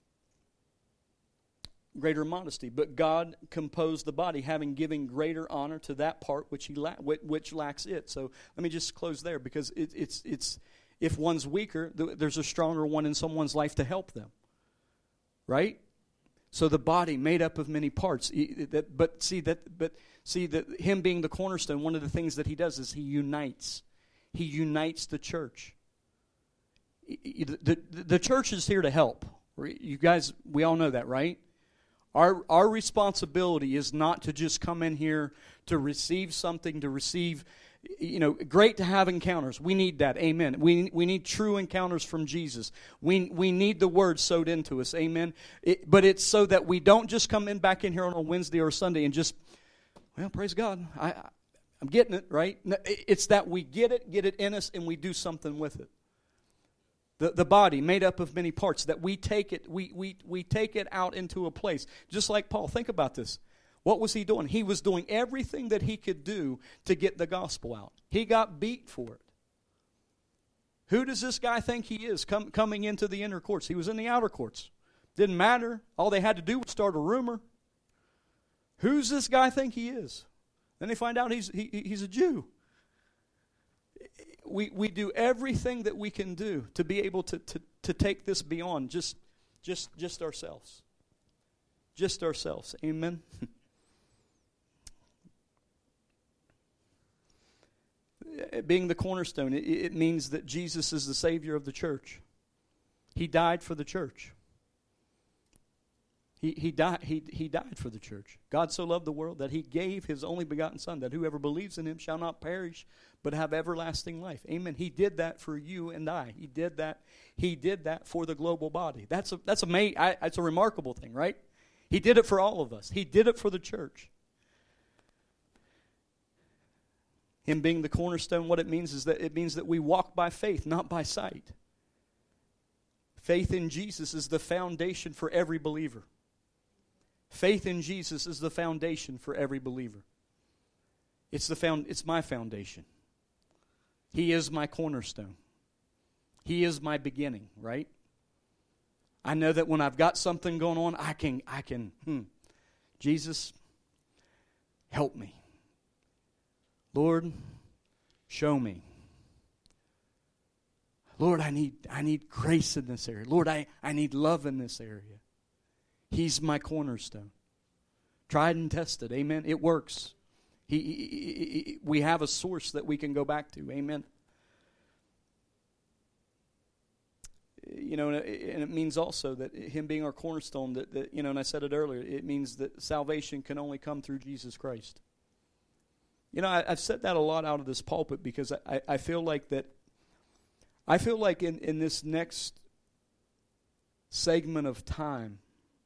greater modesty. But God composed the body, having given greater honor to that part which he la- which lacks it. So let me just close there, because it, it's it's if one's weaker, th- there's a stronger one in someone's life to help them, right? So the body made up of many parts. That, but see that, but see that him being the cornerstone, one of the things that he does is he unites. He unites the church. The, the, the church is here to help. You guys, we all know that, right? Our our responsibility is not to just come in here to receive something, to receive, you know, great to have encounters. We need that, amen. We we need true encounters from Jesus. We we need the word sowed into us, amen. It, but it's so that we don't just come in back in here on a Wednesday or Sunday and just, well, praise God, I, I'm getting it, right? It's that we get it, get it in us, and we do something with it. The, the body made up of many parts, that we take it, we, we, we take it out into a place. Just like Paul, think about this. What was he doing? He was doing everything that he could do to get the gospel out. He got beat for it. Who does this guy think he is com- coming into the inner courts? He was in the outer courts. Didn't matter. All they had to do was start a rumor. Who's this guy think he is? Then they find out he's he, he's a Jew. We we do everything that we can do to be able to, to, to take this beyond just just just ourselves. Just ourselves. Amen. Being the cornerstone, it, it means that Jesus is the Savior of the church. He died for the church. He he died he he died for the church. God so loved the world that he gave his only begotten Son, that whoever believes in him shall not perish but have everlasting life. Amen. He did that for you and I. He did that. He did that for the global body. That's a that's a that's a remarkable thing, right? He did it for all of us. He did it for the church. Him being the cornerstone, what it means is that it means that we walk by faith, not by sight. Faith in Jesus is the foundation for every believer. Faith in Jesus is the foundation for every believer. It's the found, it's my foundation. He is my cornerstone. He is my beginning, right? I know that when I've got something going on, I can, I can, hmm, Jesus, help me. Lord, show me. Lord, I need, I need grace in this area. Lord, I, I need love in this area. He's my cornerstone. Tried and tested. Amen. It works. He, he, he, we have a source that we can go back to. Amen. You know, and it means also that him being our cornerstone, that, that you know, and I said it earlier, it means that salvation can only come through Jesus Christ. You know, I, I've said that a lot out of this pulpit because I, I feel like that, I feel like in, in this next segment of time,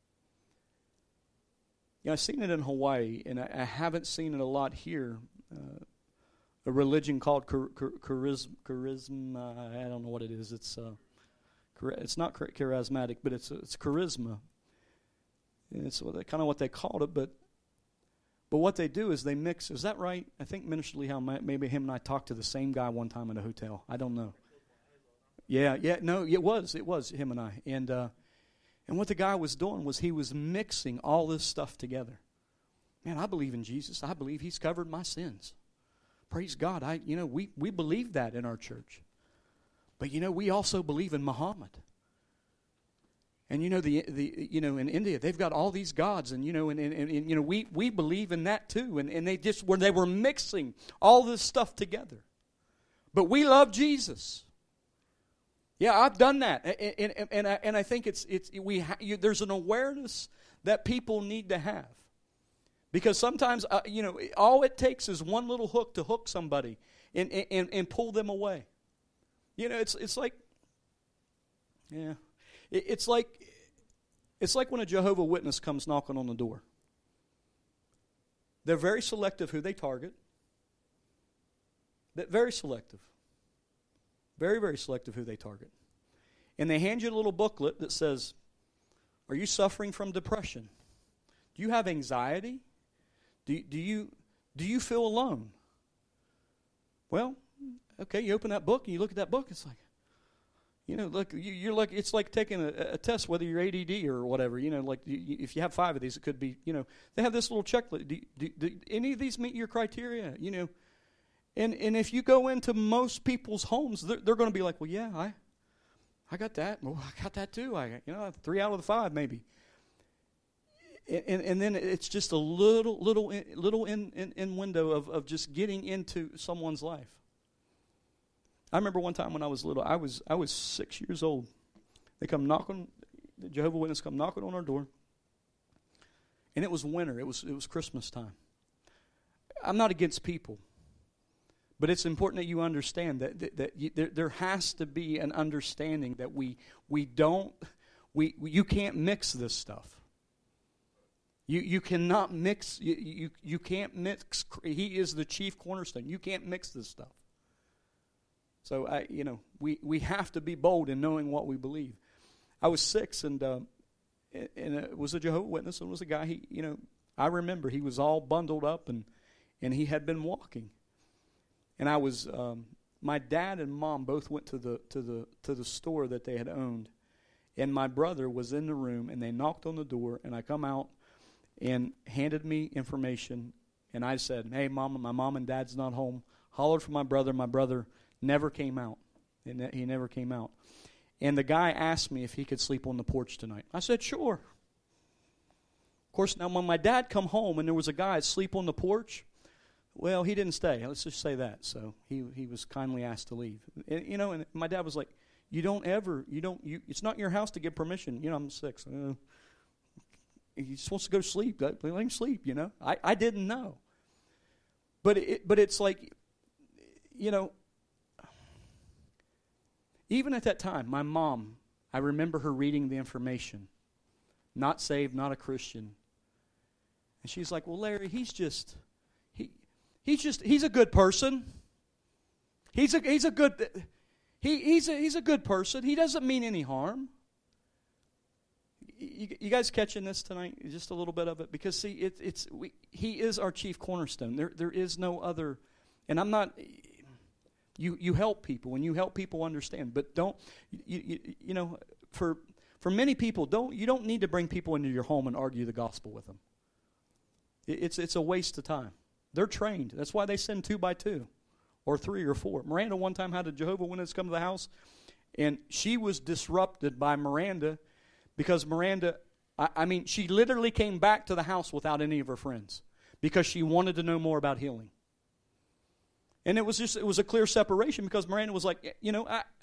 you know, I've seen it in Hawaii, and I, I haven't seen it a lot here. Uh, a religion called char, char, charism, charisma, I don't know what it is. It's uh, it's not charismatic, but it's it's charisma. And it's kind of what they called it, but but what they do is they mix. Is that right? I think Minister Lee, maybe him and I talked to the same guy one time in a hotel. I don't know. Yeah, yeah, no, it was, it was him and I, and. Uh, And what the guy was doing was he was mixing all this stuff together. Man, I believe in Jesus. I believe he's covered my sins. Praise God. I, you know, we, we believe that in our church. But, you know, we also believe in Muhammad. And, you know, the, the you know, in India, they've got all these gods. And, you know, and, and, and you know, we, we believe in that too. And, and they just were, they were mixing all this stuff together. But we love Jesus. Yeah, I've done that, and and, and, I, and I think it's it's we ha, you, there's an awareness that people need to have, because sometimes uh, you know all it takes is one little hook to hook somebody and, and and pull them away. You know, it's it's like yeah, it, it's like it's like when a Jehovah's Witness comes knocking on the door. They're very selective who they target. They're very selective. Very, very selective who they target. And they hand you a little booklet that says, are you suffering from depression? Do you have anxiety? Do, do, you, do you feel alone? Well, okay, you open that book and you look at that book, it's like, you know, look, you, you're like, it's like taking a, a test whether you're A D D or whatever. You know, like you, if you have five of these, it could be, you know, they have this little checklist. Do, do, do any of these meet your criteria? You know, And and if you go into most people's homes, they're, they're going to be like, well, yeah, I I got that. Well, I got that too. I you know three out of the five maybe. And and, and then it's just a little little little in, in, in window of, of just getting into someone's life. I remember one time when I was little, I was I was six years old. They come knocking, the Jehovah's Witnesses come knocking on our door, and it was winter. It was it was Christmas time. I'm not against people. But it's important that you understand that that, that you, there, there has to be an understanding that we we don't we you can't mix this stuff. You you cannot mix you, you you can't mix. He is the chief cornerstone. You can't mix this stuff. So I you know we, we have to be bold in knowing what we believe. I was six and uh, and it was a Jehovah's Witness and it was a guy he you know I remember he was all bundled up and and he had been walking. And I was, um, my dad and mom both went to the to the to the store that they had owned, and my brother was in the room, and they knocked on the door, and I come out, and handed me information, and I said, "Hey, mom, my mom and dad's not home." Hollered for my brother. My brother never came out, and he never came out. And the guy asked me if he could sleep on the porch tonight. I said, "Sure." Of course, now when my dad come home, and there was a guy asleep on the porch. Well, he didn't stay. Let's just say that. So he he was kindly asked to leave. And, you know, and my dad was like, "You don't ever, you don't, you. It's not your house to give permission." You know, I'm six. Uh, he just wants to go to sleep. Let, let him sleep, you know. I, I didn't know. But it, but it's like, you know, even at that time, my mom, I remember her reading the information. Not saved, not a Christian. And she's like, well, Larry, he's just, he, he's just, he's a good person. He's a, he's a good, he, he's a, he's a good person. He doesn't mean any harm. You, you guys catching this tonight? Just a little bit of it? Because see, it, it's, we, he is our chief cornerstone. There, there is no other, and I'm not, you, you help people, and you help people understand, but don't, you, you, you know, for, for many people, don't, you don't need to bring people into your home and argue the gospel with them. It's it's a waste of time. They're trained. That's why they send two by two or three or four. Miranda one time had a Jehovah's Witness come to the house, and she was disrupted by Miranda because Miranda, I, I mean, she literally came back to the house without any of her friends because she wanted to know more about healing. And it was just, it was a clear separation because Miranda was like, you know, I,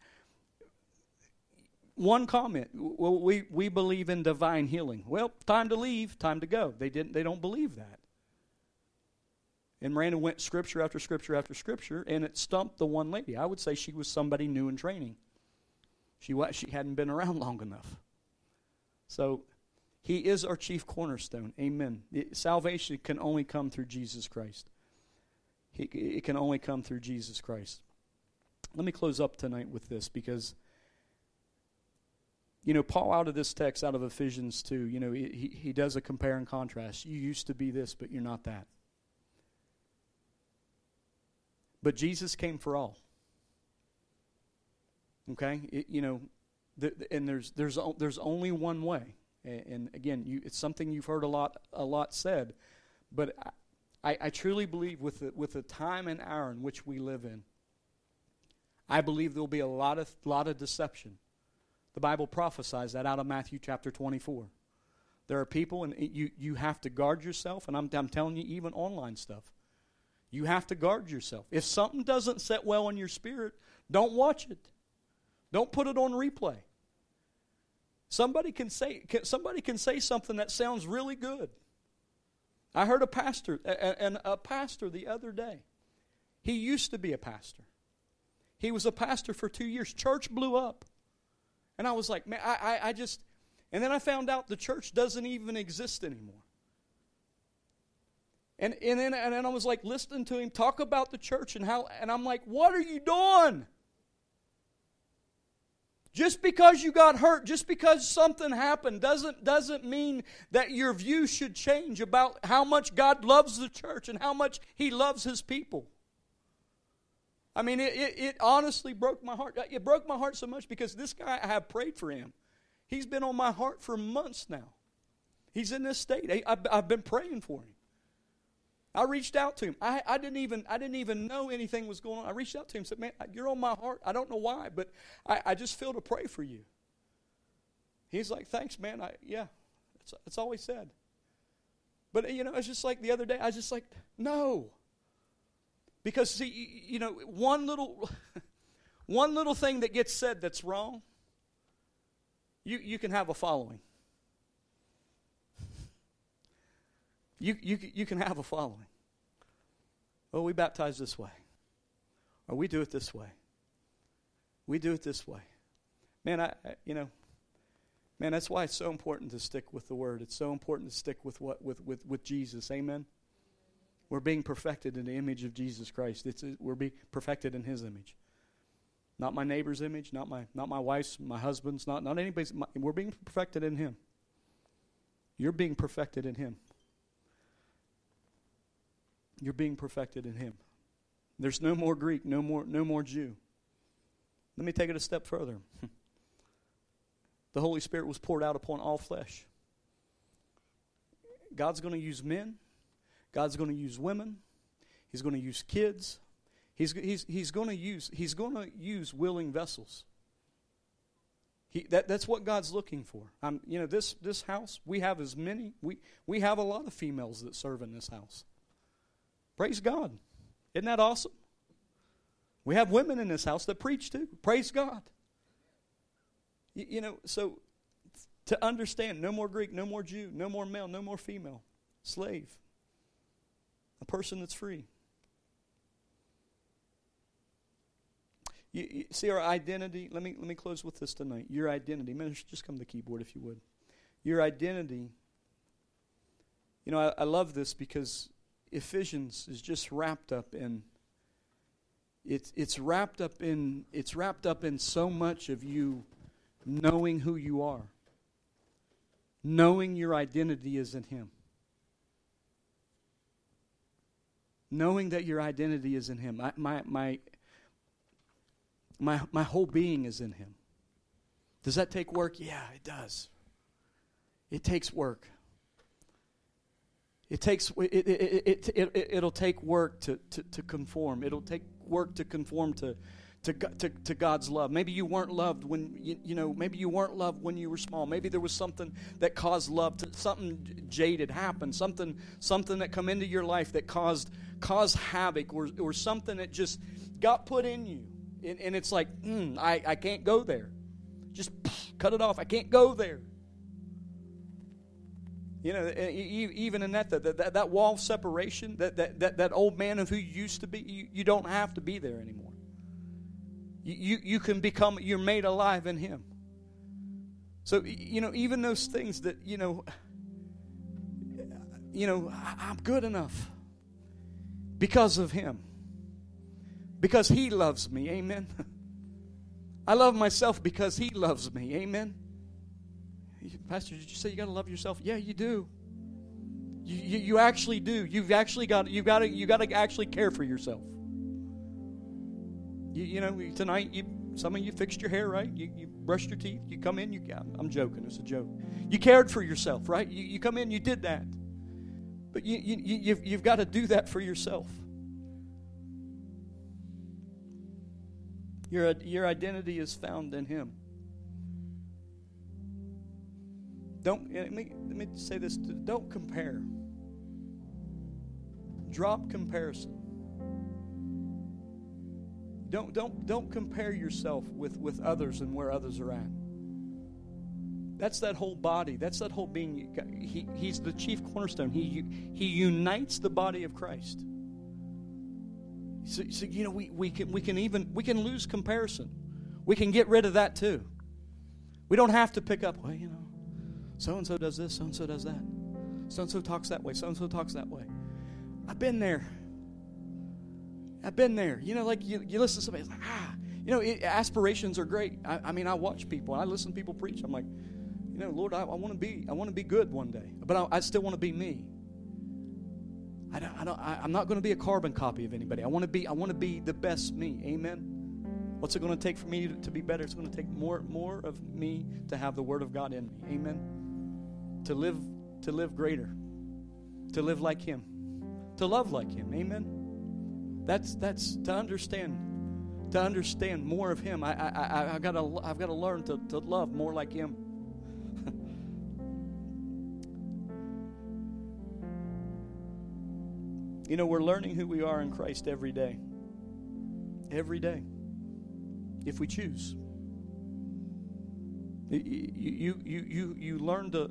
one comment, well, we, we believe in divine healing. Well, time to leave, time to go. They didn't. They don't believe that. And Miranda went scripture after scripture after scripture, and it stumped the one lady. I would say she was somebody new in training. She she hadn't been around long enough. So he is our chief cornerstone. Amen. It, salvation can only come through Jesus Christ. He, it can only come through Jesus Christ. Let me close up tonight with this because, you know, Paul out of this text, out of Ephesians two, you know, he, he does a compare and contrast. You used to be this, but you're not that. But Jesus came for all. Okay? It, you know, the, and there's there's there's only one way. And, and again, you, it's something you've heard a lot a lot said, but I, I truly believe with the, with the time and hour in which we live in, I believe there will be a lot of lot of deception. The Bible prophesies that out of Matthew chapter twenty-four. There are people, and you, you have to guard yourself, and I'm, I'm telling you, even online stuff. You have to guard yourself. If something doesn't set well in your spirit, don't watch it. Don't put it on replay. Somebody can say can, somebody can say something that sounds really good. I heard a pastor, and a, a pastor the other day. He used to be a pastor. He was a pastor for two years. Church blew up. And I was like, man, I, I, I just, and then I found out the church doesn't even exist anymore. And and then and then I was like listening to him talk about the church and how, and I'm like, what are you doing? Just because you got hurt, just because something happened, doesn't doesn't mean that your view should change about how much God loves the church and how much He loves His people. I mean, it, it, it honestly broke my heart. It broke my heart so much because this guy, I have prayed for him. He's been on my heart for months now. He's in this state. I, I've, I've been praying for him. I reached out to him. I, I didn't even I didn't even know anything was going on. I reached out to him and said, man, you're on my heart. I don't know why, but I, I just feel to pray for you. He's like, thanks, man. I, yeah, that's, that's all he said. But, you know, it's just like the other day, I was just like, no. Because, see, you know, one little one little thing that gets said that's wrong, you, you can have a following. You, you, you can have a following. Oh, we baptize this way. Or we do it this way. We do it this way. Man, I, I you know, man, that's why it's so important to stick with the Word. It's so important to stick with what with, with, with Jesus. Amen? We're being perfected in the image of Jesus Christ. It's a, we're being perfected in His image. Not my neighbor's image, not my not my wife's, my husband's, not, not anybody's. My, we're being perfected in Him. You're being perfected in Him. You're being perfected in Him. There's no more Greek, no more, no more Jew. Let me take it a step further. The Holy Spirit was poured out upon all flesh. God's going to use men. God's going to use women. He's going to use kids. He's, he's, he's going to use he's going to use willing vessels. He, that, that's what God's looking for. Um, you know, this this house, we have as many, we, we have a lot of females that serve in this house. Praise God. Isn't that awesome? We have women in this house that preach too. Praise God. You, you know, so To understand, no more Greek, no more Jew, no more male, no more female, slave, a person that's free. You, you see our identity. Let me let me close with this tonight. Your identity. Minister, just come to the keyboard if you would. Your identity. You know, I, I love this because Ephesians is just wrapped up in. It's it's wrapped up in it's wrapped up in so much of you knowing who you are. Knowing your identity is in Him. Knowing that your identity is in Him. My my my my, my whole being is in Him. Does that take work? Yeah, it does. It takes work. It takes it it it, it, it it'll take work to, to, to conform. It'll take work to conform to To, to to God's love. Maybe you weren't loved when you, you know. Maybe you weren't loved when you were small. Maybe there was something that caused love to something jaded happened. Something something that come into your life that caused caused havoc, or or something that just got put in you, and, and it's like mm, I I can't go there. Just pff, cut it off. I can't go there. You know, even in that that that, that wall of separation, that, that that that old man of who you used to be, you, you don't have to be there anymore. You, you can become, you're made alive in Him. So, you know, even those things that, you know, you know, I'm good enough because of Him. Because He loves me, amen. I love myself because He loves me, amen. Pastor, did you say you got to love yourself? Yeah, you do. You, you, you actually do. You've actually got, you've got to, you got to actually care for yourself. You, you know, tonight, you, some of you fixed your hair, right? You, you brushed your teeth. You come in. You, I'm joking. It's a joke. You cared for yourself, right? You, you come in. You did that. But you, you, you've, you've got to do that for yourself. Your, your identity is found in Him. Don't let me, let me say this. Don't compare. Drop comparison. Don't don't don't compare yourself with, with others and where others are at. That's that whole body. That's that whole being. He, he's the chief cornerstone. He he unites the body of Christ. So, so you know we, we can we can even we can lose comparison. We can get rid of that too. We don't have to pick up. Well, you know, so and so does this. So and so does that. So and so talks that way. So and so talks that way. I've been there. I've been there. You know, like you, you listen to somebody, it's like, ah, you know, it, aspirations are great. I, I mean, I watch people. I listen to people preach. I'm like, you know, Lord, I, I want to be, I want to be good one day, but I, I still want to be me. I don't, I don't, I, I'm not going to be a carbon copy of anybody. I want to be, I want to be the best me. Amen. What's it going to take for me to, to be better? It's going to take more, more of me to have the Word of God in me. Amen. To live, to live greater, to live like Him, to love like Him. Amen. That's that's to understand, to understand more of Him. I I I I gotta I've got to learn to, to love more like Him. You know, we're learning who we are in Christ every day. Every day, if we choose. You you you you you learn to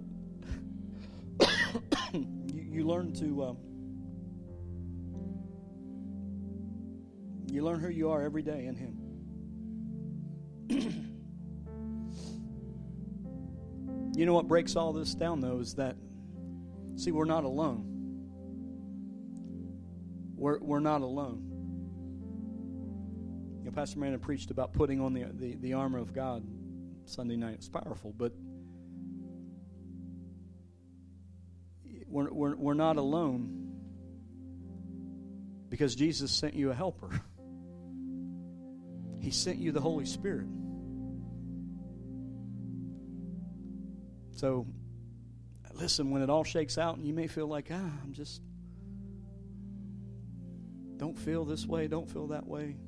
you, you learn to. Um, You learn who you are every day in Him. You know what breaks all this down, though, is that, see, we're not alone. We're we're not alone. You know, Pastor Brandon preached about putting on the, the, the armor of God Sunday night. It's powerful, but we're we're we're not alone because Jesus sent you a helper. He sent you the Holy Spirit. So, listen, when it all shakes out and you may feel like, ah, I'm just, don't feel this way, don't feel that way.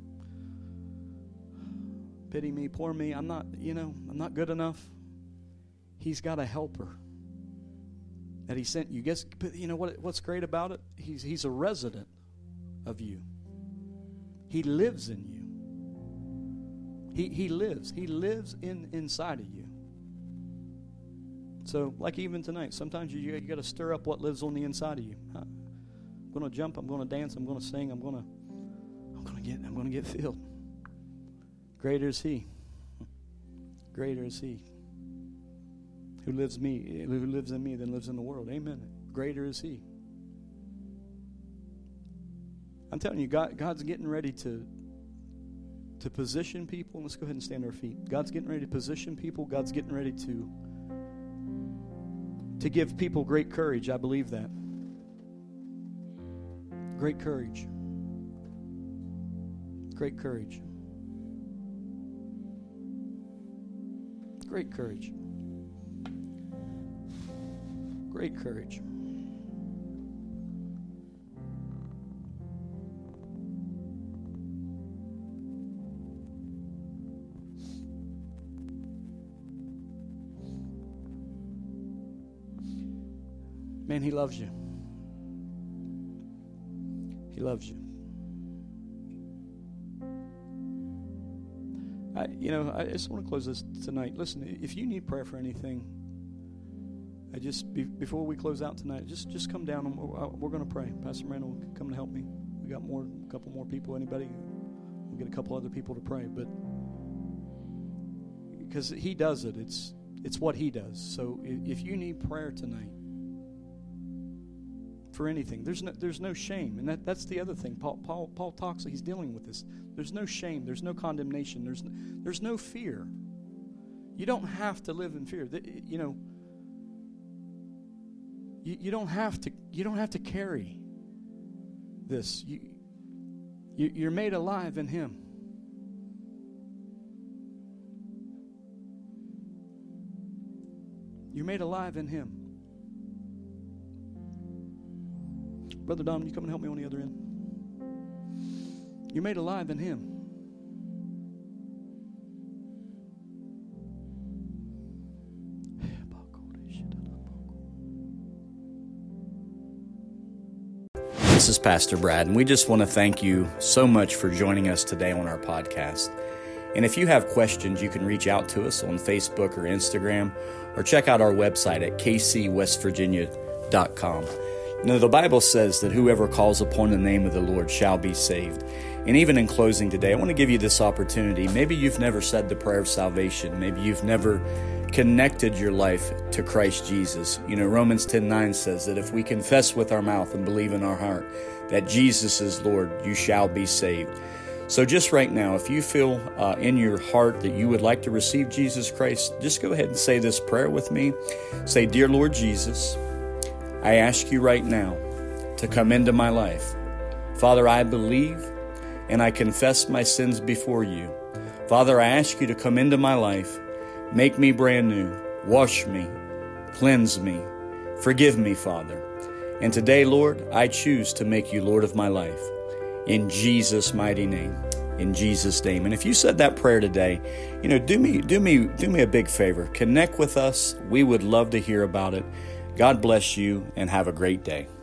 Pity me, poor me. I'm not, you know, I'm not good enough. He's got a helper that He sent you. Guess, you know what? What's great about it? He's He's a resident of you. He lives in you. He He lives. He lives in inside of you. So, like even tonight, sometimes you, you got to stir up what lives on the inside of you. Huh? I'm going to jump. I'm going to dance. I'm going to sing. I'm going to, I'm going to get, I'm going to get filled. Greater is He. Greater is He who lives me, who lives in me, than lives in the world. Amen. Greater is He. I'm telling you, God, God's getting ready to to position people. Let's go ahead and stand on our feet. God's getting ready to position people. God's getting ready to to give people great courage. I believe that. Great courage. Great courage. Great courage. Great courage. Man, He loves you. He loves you. I, you know, I just want to close this tonight. Listen, if you need prayer for anything, I just be, before we close out tonight, just just come down and we're, we're going to pray. Pastor Miranda will come and help me. We got more, a couple more people. Anybody? We'll get a couple other people to pray, but because He does it, it's it's what He does. So if you need prayer tonight for anything, there's no there's no shame, and that, that's the other thing. Paul Paul Paul talks. He's dealing with this. There's no shame. There's no condemnation. There's there's no fear. You don't have to live in fear. You know. You, you don't have to. You don't have to carry this. You, you you're made alive in Him. You're made alive in Him. Brother Dom, you come and help me on the other end. You're made alive in Him. This is Pastor Brad, and we just want to thank you so much for joining us today on our podcast. And if you have questions, you can reach out to us on Facebook or Instagram, or check out our website at k c west virginia dot com. You know, the Bible says that whoever calls upon the name of the Lord shall be saved. And even in closing today, I want to give you this opportunity. Maybe you've never said the prayer of salvation. Maybe you've never connected your life to Christ Jesus. You know, Romans ten nine says that if we confess with our mouth and believe in our heart that Jesus is Lord, you shall be saved. So just right now, if you feel uh, in your heart that you would like to receive Jesus Christ, just go ahead and say this prayer with me. Say, Dear Lord Jesus, I ask you right now to come into my life. Father, I believe and I confess my sins before you. Father, I ask you to come into my life. Make me brand new. Wash me. Cleanse me. Forgive me, Father. And today, Lord, I choose to make you Lord of my life. In Jesus' mighty name. In Jesus' name. And if you said that prayer today, you know, do me, do me, do me a big favor. Connect with us. We would love to hear about it. God bless you and have a great day.